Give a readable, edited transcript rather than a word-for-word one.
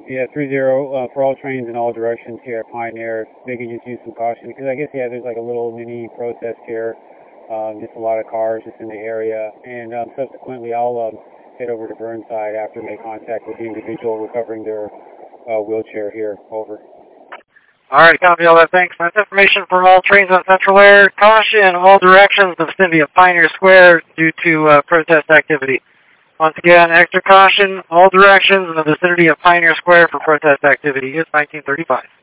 Yeah, 30 for all trains in all directions here at Pioneer. Begging you to use some caution because I guess, yeah, there's like a little mini protest here. Just a lot of cars just in the area. And subsequently, I'll head over to Burnside after make contact with the individual recovering their wheelchair here. Over. All right, copy all that. Thanks. That's information from all trains on Central Air. Caution in all directions in the vicinity of Pioneer Square due to protest activity. Once again, extra caution, all directions in the vicinity of Pioneer Square for protest activity. It's 1935.